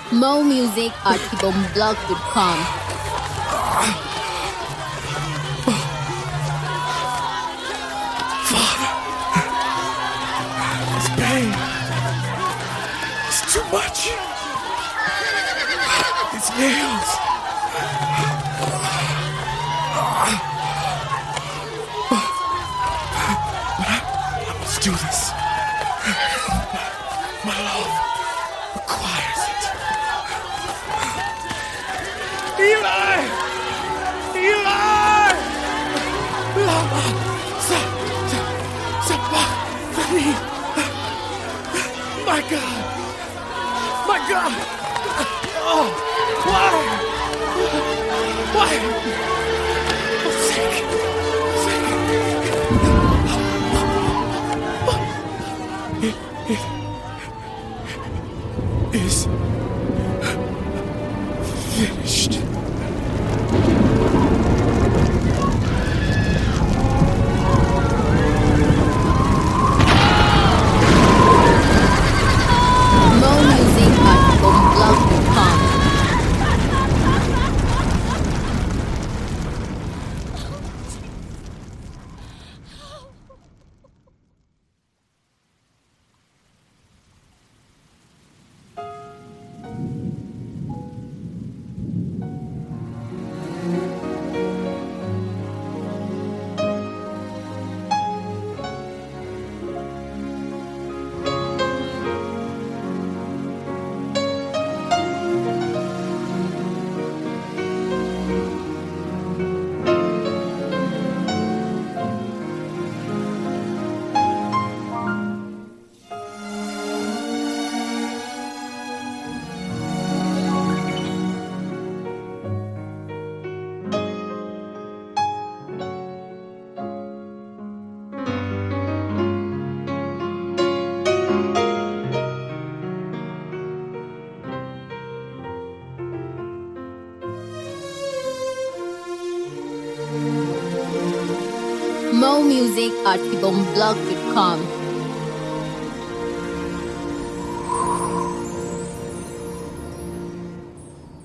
Mo Music at ibomblog.com. Father, this pain is too much. These nails. But I must do this. My love requires it. Eli! Eli! Lama! Sabachthani! My God! My God! Oh, why? Why? Oh, sick! It is finished. Mo Music at ibomblog.com. Mo Music at ibomblog.com.